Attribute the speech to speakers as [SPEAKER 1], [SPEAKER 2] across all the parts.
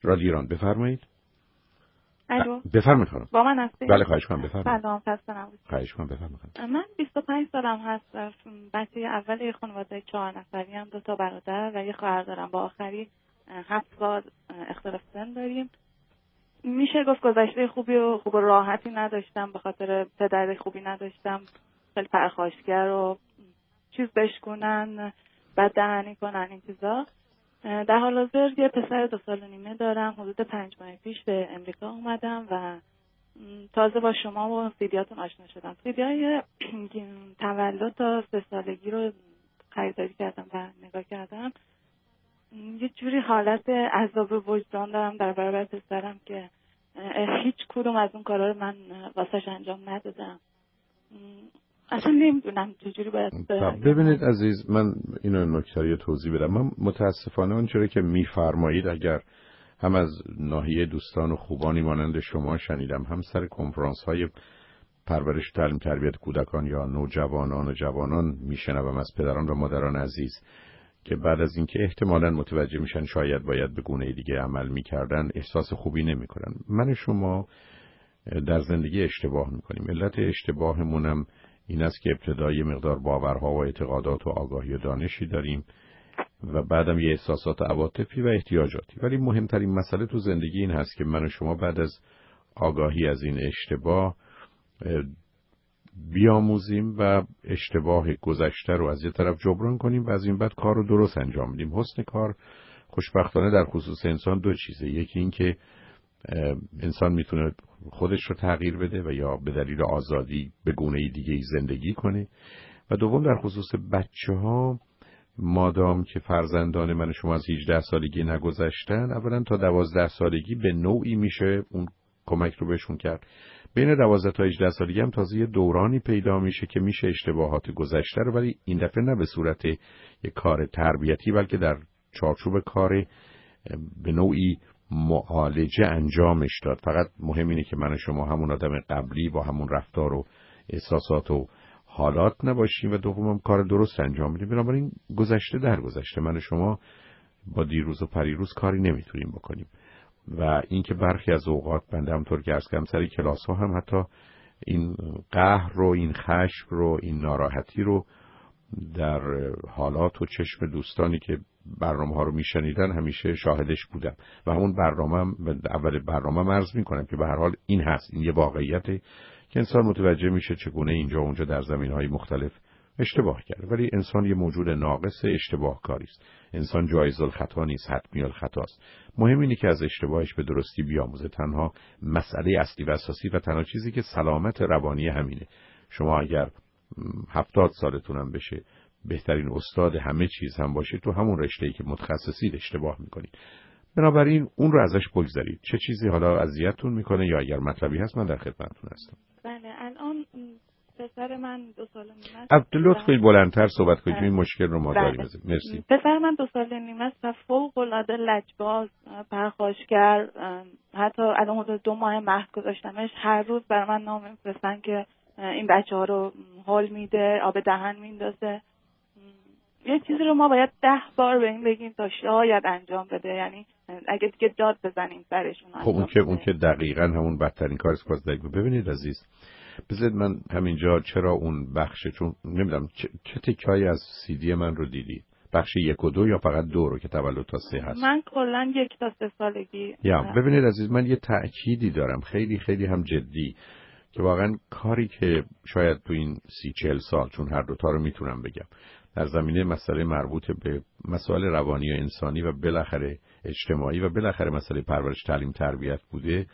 [SPEAKER 1] رادیو ایران، بفرمایید.
[SPEAKER 2] الو،
[SPEAKER 1] بفرمایید خانم.
[SPEAKER 2] با من هستید؟
[SPEAKER 1] بله خواهش کنم بفرمایید.
[SPEAKER 2] سلام، خسته نباشید.
[SPEAKER 1] خواهش کنم بفرمایید.
[SPEAKER 2] من 25 سالم هست. بچه اول یه خانواده 4 نفری هم، 2 تا برادر و یه خواهر دارم. با آخری 7 سال اختلاف سن داریم. میشه گفت گذشته خوبی و راحتی نداشتم، به خاطر پدر خوبی نداشتم، خیلی پرخاشگر و چیز بشکنن، بد دهنی کنن، این چیزا. در حال حاضر یه پسر 2 سال و نیمه دارم. حدود 5 ماه پیش به امریکا اومدم و تازه با شما و ویدیوهاتون آشنا شدم. ویدیوهای تولد تا 3 سالگی رو خریداری کردم و نگاه کردم. یه جوری حالت عذاب وجدان دارم در برابر پسرم که هیچ کدوم از اون کارا رو من واسش انجام ندادم. اصلا نمیدونم چجوری باید.
[SPEAKER 1] ببینید عزیز، من اینو نکته توضیح بدم. من متاسفانه اونچوری که میفرمایید اگر هم از ناحیه دوستان و خوبانی مانند شما شنیدم، هم سر کنفرانس های پرورش تعلیم تربیت کودکان یا نوجوانان و جوانان میشنوم از پدران و مادران عزیز که بعد از اینکه احتمالاً متوجه میشن شاید باید به گونه دیگه عمل میکردن، احساس خوبی نمیکنن. من شما در زندگی اشتباه میکنیم. علت اشتباهمونم این است که ابتدای مقدار باورها و اعتقادات و آگاهی و دانشی داریم و بعدم یه احساسات عواطفی و احتیاجاتی. ولی مهمترین مسئله تو زندگی این هست که من و شما بعد از آگاهی از این اشتباه بیاموزیم و اشتباه گذشته رو از یه طرف جبران کنیم و از این بعد کار رو درست انجام بدیم. حسن کار خوشبختانه در خصوص انسان 2 چیزه. یکی این که انسان میتونه خودش رو تغییر بده و یا به دلیل آزادی به گونه دیگه زندگی کنه، و دوم در خصوص بچه‌ها، مادام که فرزندان من شما از 18 سالگی نگذشتن، اولا تا 12 سالگی به نوعی میشه اون کمک رو بهشون کرد. بین 12 تا 18 سالگی هم تازه یه دورانی پیدا میشه که میشه اشتباهات گذشته رو، ولی این دفعه نه به صورت یک کار تربیتی بلکه در چارچوب کار به نوعی معالجه انجامش داد. فقط مهم اینه که من و شما همون آدم قبلی با همون رفتار و احساسات و حالات نباشیم و دومم کار درست انجام بدیم. بنابراین گذشته در گذشته، من و شما با دیروز و پریروز کاری نمیتونیم بکنیم و اینکه برخی از اوقات بنده همطور که عرض کردم سر کلاس ها هم حتی این قهر رو، این خشم رو، این ناراحتی رو در حالات و چشم دوستانی که برنامه ها رو میشنیدن همیشه شاهدش بودم و همون اول برنامه عرض میکنم که به هر حال این هست، این یه واقعیته که انسان متوجه میشه چگونه اینجا و اونجا در زمینهای مختلف اشتباه کرده. ولی انسان یه موجود ناقص، اشتباه کاری است. انسان جایز الخطا نیست، حتمی الخطا است. مهم اینه که از اشتباهش به درستی بیاموزه. تنها مسئله اصلی و اساسی و تنها چیزی که سلامت روانی همینه. شما اگر 70 سالتونم بشه بهترین استاد همه چیز هم باشه، تو همون رشته‌ای که متخصصید اشتباه میکنید. بنابراین اون رو ازش بگذارید. چه چیزی حالا اذیتتون میکنه یا اگر مطلبی هست من در خدمتتون هستم.
[SPEAKER 2] بله، الان پسر من 2 سال و نیمه است.
[SPEAKER 1] لطف کنید بلندتر صحبت کنید، این مشکل رو ما داریم. مرسی.
[SPEAKER 2] پسر من 2 سال و نیمه است و فوق‌العاده لجباز، پرخاشگر. حتی الان حدود 2 ماه مهد گذاشتمش. هر روز برای من نام می‌فرستن که این بچه‌ها رو حال میده، آب دهن میندازه. یه چیزی رو ما باید 10 بار به این بگیم تا شاید انجام بده. یعنی اگه دیگه داد بزنیم سرشون.
[SPEAKER 1] خب اون که دقیقاً همون بدترین کار است. ببینید عزیز، بذارید من همینجا چرا اون بخش، چون نمیدونم چه تکایی از CD من رو دیدی، بخش 1 و 2 یا فقط 2 رو که تولد تا 3 هست؟
[SPEAKER 2] من کلاً 1 تا 3 سالگی.
[SPEAKER 1] ببینید عزیز، من یه تأکیدی دارم خیلی خیلی هم جدی که واقعا کاری که شاید تو این 30-40 سال، چون هر دوتا رو میتونم بگم، در زمینه مسئله مربوط به مسائل روانی و انسانی و بالاخره اجتماعی و بالاخره مسئله پرورش تعلیم تربیت بوده،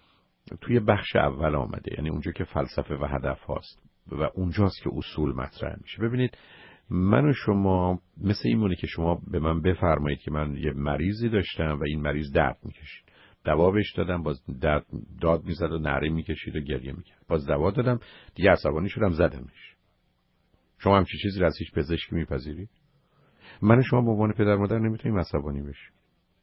[SPEAKER 1] توی بخش اول آمده. یعنی اونجا که فلسفه و هدف هاست و اونجاست که اصول مطرح میشه. ببینید من و شما مثل این مونه که شما به من بفرمایید که من یه مریضی داشتم و این مریض درد میکشید، دوا بهش دادم، باز داد میزد و نعره میکشید و گریه میکرد، باز دوا دادم، دیگه عصبانی شدم زدمش. شما همچین چیزی رو از هیچ پزشکی میپذیرید؟ من و شما به عنوان پدر مادر نمیتونیم عصبانی بشیم.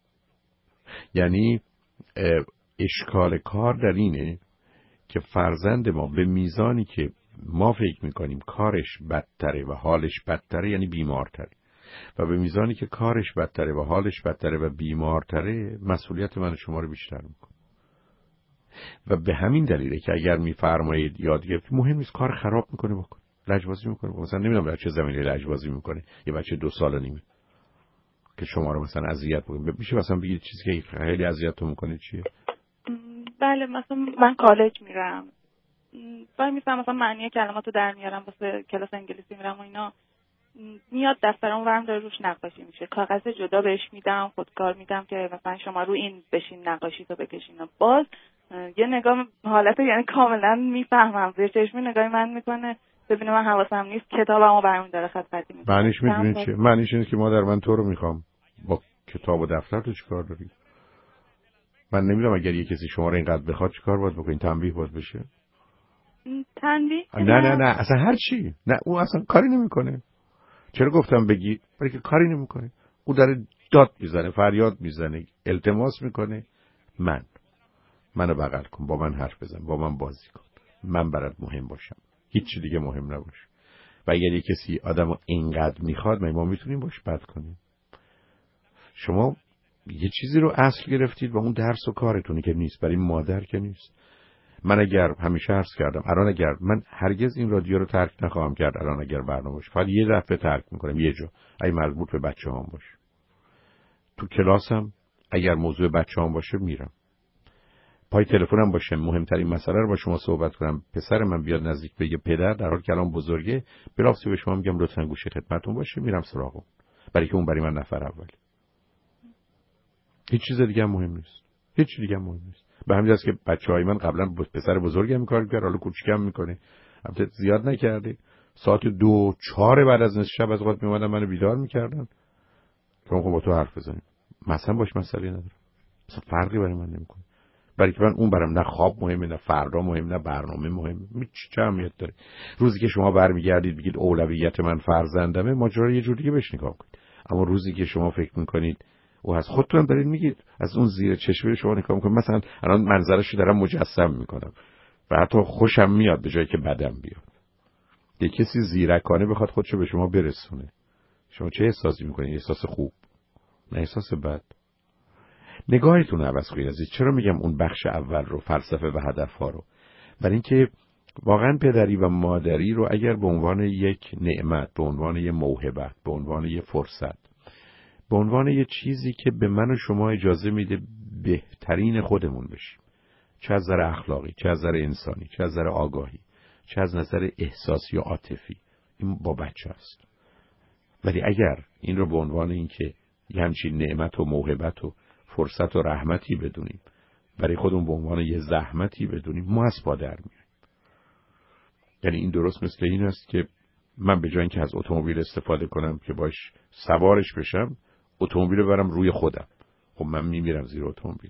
[SPEAKER 1] یعنی اشکال کار در اینه که فرزند ما به میزانی که ما فکر میکنیم کارش بدتره و حالش بدتره، یعنی بیمارتره. و به میزانی که کارش بدتره و حالش بدتره و بیمارتره، مسئولیت من و شما رو بیشتر میکنه. و به همین دلیله که اگر میفرمایید یاد گرفت، مهم نیست کار خراب میکنه بکن، لجبازی میکنه، مثلا نمیدونم در چه زمینه لجبازی میکنه، یه بچه 2 سال و نیمه که شما رو مثلا اذیت بکنه، میشه مثلا بگید چیزی که خیلی اذیتتون میکنه چیه؟
[SPEAKER 2] بله مثلا من کالج میرم، وای میفهم مثلا معنی کلماتو در میارم، واسه کلاس انگلیسی میرم و اینا، میاد دفترمو برم داره روش نقاشی میشه، کاغذ جدا بهش میدم، خودکار میدم که مثلا شما رو این بشین نقاشی تو بکشین. باز یه نگاه حالت یعنی کاملا میفهمم، زیر چشمی نگاهی من میکنه ببینه من حواسم نیست، کتابمو برام داره خط خطی میکنه.
[SPEAKER 1] معنیش میدونید چیه؟ معنیش اینه که مادر من تو رو میخوام، با کتاب و دفتر تو چیکار داری؟ من نمیدونم اگر یه کسی شما رو اینقدر بخواد چیکار باید بکنین؟ تنبیه باید بشه؟
[SPEAKER 2] تنبیه
[SPEAKER 1] نه اصلا هر چی. نه اون اصلا کاری نمیکنه. چرا گفتم بگی؟ برای که کاری نمیکنه. او داره داد میزنه، فریاد میزنه، التماس میکنه منو بغل کن، با من حرف بزن، با من بازی کن، من برات مهم باشم، هیچ چی دیگه مهم نباشه. و اگر یه کسی آدمو اینقدر میخواد، ما میتونیم باش بد کنیم؟ شما یه چیزی رو اصل گرفتید و اون درس و کارتونه که نیست، برای مادر که نیست. من اگر همیشه عرض کردم الان اگر من هرگز این رادیو رو ترک نخواهم کرد، الان اگر برنامه‌اش فقط یه دفعه ترک میکنم، یه جا اگه مربوط به بچه‌هام باشه، تو کلاسم اگر موضوع بچه‌هام باشه میرم، پای تلفنم باشه، مهمترین مسئله رو با شما صحبت کنم، پسر من بیاد نزدیک بگه پدر، در حالی که الان بزرگه، بلافاصله به شما میگم لطفاً گوش خدمتتون باشه، میرم سراغ اون، برای که اون برای من نفر اولی. هیچ چیز دیگه هم مهم نیست. هیچ چیز دیگه هم مهم نیست. به همین جاست که بچه‌های من قبلا پسر بزرگم کار کرد، حالا کوچیکم میکنه. البته زیاد نکرده. ساعت 2-4 بعد از نصف شب از وقت میومدن منو بیدار میکردن که من با تو حرف بزنیم. مثلا باش مسئله نداره. مثلا فرقی برای من نمیکنه. برای که من اون برام نه خواب مهمه، نه فردا مهمه، نه برنامه مهمه. چه اهمیت داره؟ روزی که شما برمیگردید بگید اولویت من فرزندمه، ماجرا یه جور دیگه بهش نگاه کنید. اما روزی که شما فکر میکنید او از خودتون دارید میگید، از اون زیر چشمه شما نگاه میکنید، مثلا الان منظرشو دارم مجسم میکنم و حتی خوشم میاد به جایی که بدم بیاد. یه کسی زیرکانه بخواد خودشو به شما برسونه، شما چه احساسی میکنید؟ احساس خوب، نه احساس بد. نگاهتون عوض کنید. چرا میگم اون بخش اول رو، فلسفه و هدفها رو؟ برای اینکه واقعا پدری و مادری رو اگر به عنوان یک نعمت، به عنوان یک موهبت، به عنوان یک فرصت، به عنوان یک چیزی که به من و شما اجازه میده بهترین خودمون بشیم، چه از نظر اخلاقی، چه از نظر انسانی، چه از نظر آگاهی، چه از نظر احساسی و عاطفی، این با بچه است. ولی اگر این رو به عنوان اینکه یه همچین نعمت و موهبت و فرصت و رحمتی بدونیم، برای خودمون به عنوان یه زحمتی بدونیم، ما از پا در میایم. یعنی این درست مثل این است که من به جای اینکه از اتومبیل استفاده کنم که باش سوارش بشم، اتومبیل رو برم روی خودم، خب من میمیرم زیر اتومبیل.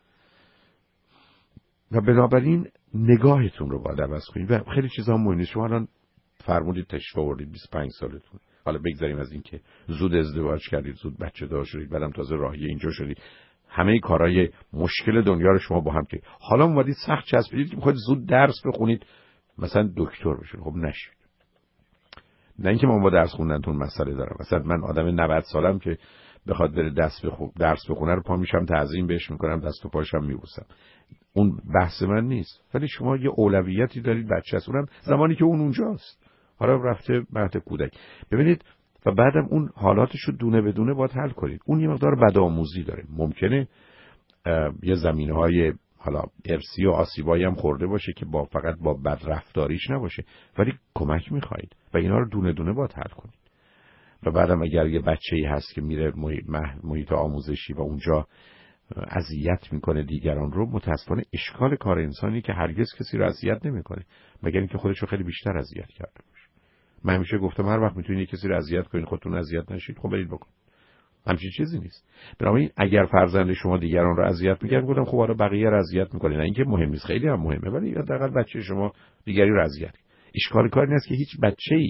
[SPEAKER 1] و بنابراین نگاهتون رو باید عوض کنید. و خیلی چیزا مهمه. شما الان فرمودید تشریف آوردید 25 سالتون، حالا بگذاریم از این که زود ازدواج کردید، زود بچه دار شدید، بعدم تازه راهی اینجا شدید، همه کارهای مشکل دنیا رو شما با هم که حالا اومدید سخت چسبیدید که میخواید زود درس بخونید، مثلا دکتر بشید. خب نشید. نه اینکه من با درس خوندنتون مسئله دارم، مثلا من آدم 90 سالم که بخواد بره درس بخونه رو پا میشم تعظیم بهش میکنم، دست و پاشم میبوسم، اون بحث من نیست. ولی شما یه اولویتی دارید، بچه است، اونم زمانی که اون اونجاست، حالا رفته مهد کودک. ببینید و بعدم اون حالاتشو دونه بدونه باید حل کنید. اون یه مقدار بدآموزی داره، ممکنه یه زمینه‌های حالا ارثی و آسیبایی هم خورده باشه که فقط با بدرفتاریش نباشه، ولی کمک میخواید و اینا رو دونه دونه باید حل کنید. و بعدم اگر یه بچه‌ای هست که میره محیط آموزشی و اونجا اذیت میکنه دیگران رو، متاسفانه اشکال کار انسانی که هرگز کسی رو اذیت نمیکنه مگر اینکه خودش رو خیلی بیشتر اذیت کرده باشه. من همیشه گفتم هر وقت میتونید کسی رو اذیت کنید خودتون اذیت نشید، خب برید بکن. همچین چیزی نیست. بنابراین اگر فرزند شما دیگران رو اذیت میکنه، گفتم خب حالا بقیه رو اذیت میکنه، نه اینکه مهم نیست، خیلی هم مهمه، ولی حداقل بچه شما دیگری رو اذیت. اشکال کار این است که هیچ بچه‌ای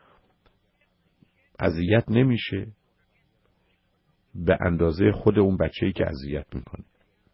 [SPEAKER 1] اذیت نمیشه به اندازه خود اون بچه‌ای که اذیت میکنه.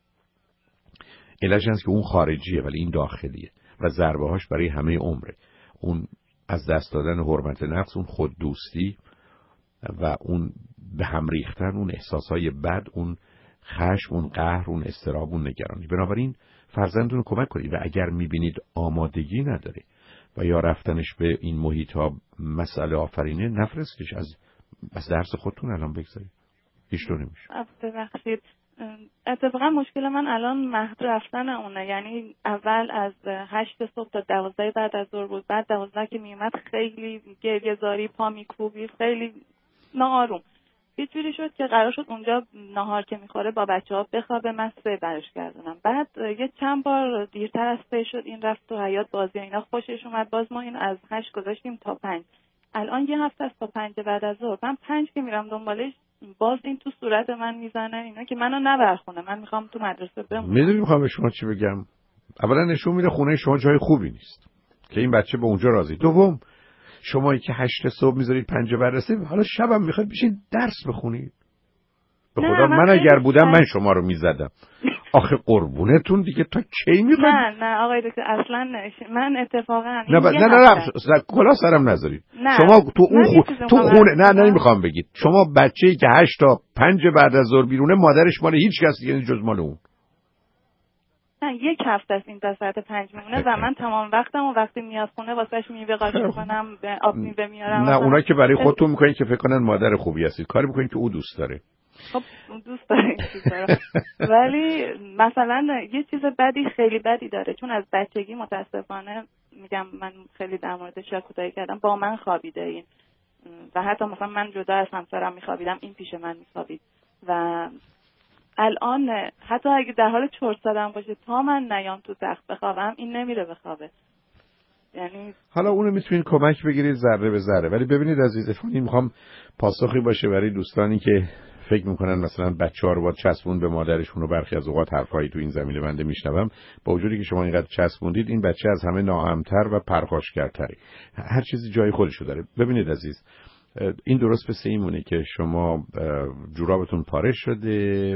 [SPEAKER 1] علتش هست که اون خارجیه ولی این داخلیه و ضربه‌هاش برای همه عمره. اون از دست دادن حرمت نفس، اون خود دوستی، و اون به هم ریختن، اون احساسهای بد، اون خشم، اون قهر، اون اضطراب، اون نگرانی. بنابراین فرزندتون رو کمک کنید و اگر میبینید آمادگی نداره و یا رفتنش به این محیط ها مسئله آفرینه، نفرستش. از درس خودتون الان بگذارید. هیچ طور نمیشه.
[SPEAKER 2] ببخشید، اتفاقا مشکل من الان مهد رفتن اونه. یعنی اول از 8 صبح تا 12 بعد از ظهر بود، بعد 12 که میومد خیلی گریه‌زاری، پا میکوبید، خیلی ناآروم. یه جوری شد که قرار شد اونجا نهار که میخوره با بچه‌ها بخوابه، من 3 برش گردونم. بعد یه چند بار دیرتر از 3 شد، این رفت تو حیاط بازی اینا خوشش اومد، باز ما این از 8 گذاشتیم تا 5. الان یه هفته است تا 5 بعد از ظهر. من 5 که میرم دنبالش، باز این تو صورت من میزنه اینا که منو نبرخونه. من میخوام تو مدرسه بمونم.
[SPEAKER 1] میدونی میخوام به شما چی بگم؟ اولا نشون میده خونه شما جای خوبی نیست که این بچه به اونجا راضی. دوم، شمایی که 8 صبح میذارید 5 بررسی، حالا شبم میخواید بشین درس بخونید. به خدا من اگر بودم من شما رو میزدم. آخه قربونتون دیگه تا کی میخواید؟
[SPEAKER 2] نه آقای دکتر اصلا من اتفاقا
[SPEAKER 1] نه کلا سرم نذارید. شما تو اون تو خونه نه نمیخوام بگید. شما بچه‌ای که 8 تا 5 بعد از ظهر بیرونه، مادرش مال هیچ کس دیگه جز مال اون.
[SPEAKER 2] نه، یک هفته است این تا ساعت 5 میمونه و من تمام وقتم و وقتی میاد خونه واسش میوه قاچ کنم، به آب میوه میارم.
[SPEAKER 1] نه اونا که برای خودتون میکنین که فکر کنن مادر خوبی هستید، کاری میکنین که او دوست داره.
[SPEAKER 2] خب دوست داره این چیزا، ولی مثلا یه چیز بدی، خیلی بدی داره، چون از بچگی متاسفانه میگم من خیلی در موردش کوتاهی کردم، با من خوابیده این و حتی مثلا من جدا از همسرم میخوابیدم، این پیش من میخوابید و الان حتی اگه در حال چرت زدن باشه تا من نیام تو تخت بخوابم، این نمیره بخوابه. یعنی
[SPEAKER 1] حالا اونو میتونید کمک بگیرید ذره به ذره، ولی ببینید عزیزان، این میخوام پاسخی باشه برای دوستانی که فکر میکنن مثلا بچه‌ها رو با چسبون به مادرشون و برخی از اوقات حرفایی تو این زمینه بنده میشنوم. با وجودی که شما اینقدر چسبوندید، این بچه از همه نااهم‌تر و پرخاشگرتره. هر چیزی جای خودشو داره. ببینید عزیز، این درست مثل اینونه که شما جورابتون پاره شده،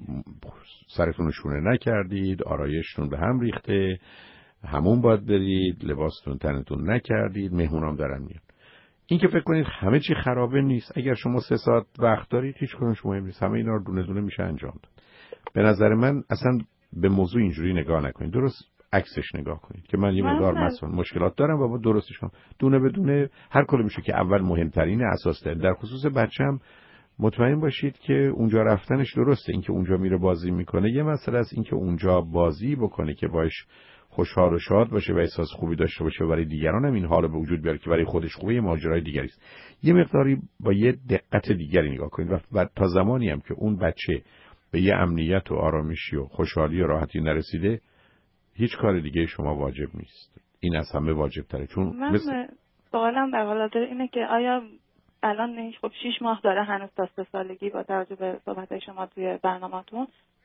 [SPEAKER 1] سرتون رو شونه نکردید، آرایشتون به هم ریخته، همون باید برید، لباستون تنتون نکردید، مهمونام دارن میان. این که فکر کنید همه چی خرابه نیست. اگر شما 3 ساعت وقت دارید، هیچ کدومش مهم نیست، همه اینا رو دونه دونه میشه انجام داد. به نظر من اصلا به موضوع اینجوری نگاه نکنید، درست عکسش نگاه کنید که من یه مقدار مثلا مشکلات دارم و با درستش کنم، دونه به دونه هر کدوم میشه که اول مهمترین اساسه. در خصوص بچه‌م مطمئن باشید که اونجا رفتنش درسته. اینکه اونجا میره بازی میکنه یه مسئله است، اینکه اونجا بازی بکنه که باش خوشحال و شاد باشه و احساس خوبی داشته باشه و برای دیگران هم این حالو به وجود بیاره که برای خودش خوبه، یه ماجرای دیگری است. یه مقداری با یه دقت دیگری نگاه کنید و تا زمانی هم که اون بچه به یه امنیت و آرامشی و خوشحالی و راحتی نرسیده، هیچ کار دیگه شما واجب نیست. این از همه واجب تره. چون
[SPEAKER 2] من سوالم در حال حاضر اینه که آیا الان خب 6 ماه داره هنوز تا 3 سالگی، با توجه به صحبت‌های شما توی برنامه‌تون،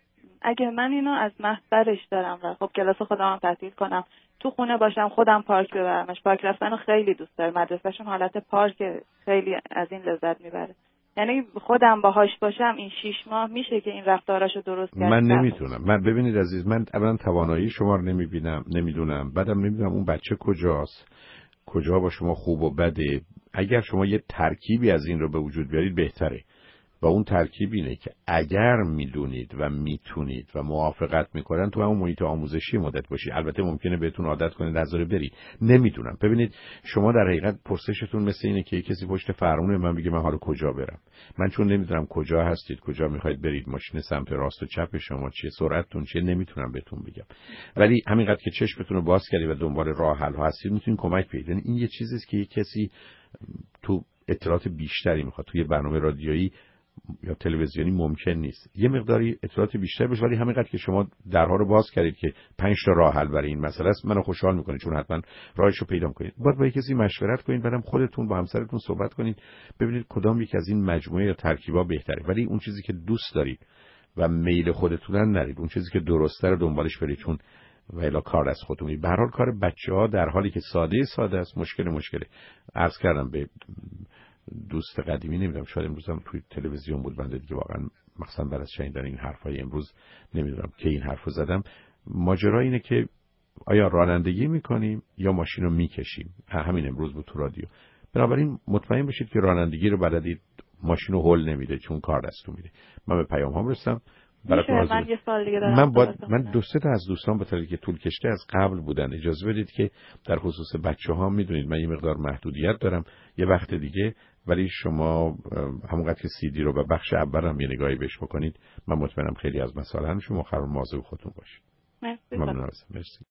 [SPEAKER 2] اگه من اینو از مهد برش دارم و خب کلاس خودم هم تعطیل کنم، تو خونه باشم، خودم پارک ببرمش، پارک رفتنو خیلی دوست داره، مدرسه‌شون حالت پارک، خیلی از این لذت میبره، یعنی خودم باهاش باشم این 6 ماه میشه که این رفتاراشو درست کنم؟
[SPEAKER 1] من نمیتونم. من ببینید عزیز، من اولا توانایی شما رو نمیدونم، بعدم نمیدونم اون بچه کجاست، کجا با شما خوب و بده. اگر شما یه ترکیبی از این رو به وجود بیارید بهتره. و اون ترکیب اینه که اگر میدونید و میتونید و موافقت میکنن تو همون محیط آموزشی مدت باشید. البته ممکنه بهتون عادت کنه نذاره برید، نمیدونم. ببینید شما در حقیقت پرسشتون مثل اینه که کسی پشت فرمون من بگه من حالا کجا برم. من چون نمیدونم کجا هستید، کجا میخواید برید، ماشین سمت راست و چپ شما چیه، سرعتتون چیه، نمیتونم بهتون بگم. ولی همینقدر که چشمتون رو باز کردید و دنبال راه حل هستید، میتونید کمک پیدا کنید. این یه چیزیه که یک کسی تو اطلاعات بیشتری میخواد. توی برنامه رادیویی یا تلویزیونی ممکن نیست یه مقداری اطلاعات بیشتر بشه، ولی همینقدر که شما درها رو باز کردید که 5 تا راه حل برای این مسئله است، منو خوشحال میکنه، چون حتما راهش رو پیدا کنید. باید با کسی مشورت کنید، بعدم خودتون با همسرتون صحبت کنید، ببینید کدام یک از این مجموعه یا ترکیبا بهتره. ولی اون چیزی که دوست دارید و میل خودتون نرید، اون چیزی که درسته رو دنبالش برید، چون و الا کار از خودتون میگیره. به هر حال کار بچه‌ها در حالی که ساده است، مشکله. عرض کردم به دوست قدیمی، نمیدونم شاید امروز هم توی تلویزیون بود، بنده دیگه واقعا مخصوصا بعد از شنیدن این حرفای امروز نمیدونم که این حرفو زدم. ماجرا اینه که آیا رانندگی میکنیم یا ماشین رو میکشیم. همین امروز بود تو رادیو. بنابراین مطمئن باشید که رانندگی رو بلدید، ماشین رو هول نمیده چون کار دستو میده. من به پیام هم رسیدم.
[SPEAKER 2] من یه سال دیگه دارم.
[SPEAKER 1] من دو سه تا از دوستان به طریقی که طول کشته از قبل بودن. اجازه بدید که در خصوص بچه‌ها میدونید من یه مقدار محدودیت دارم یه وقت دیگه، ولی شما همونقدر که CD رو به بخش اول هم یه نگاهی بهش بکنید من مطمئنم خیلی از مسائل شما مواظب خودتون باشید.
[SPEAKER 2] مرسی.
[SPEAKER 1] ممنون. مرسی.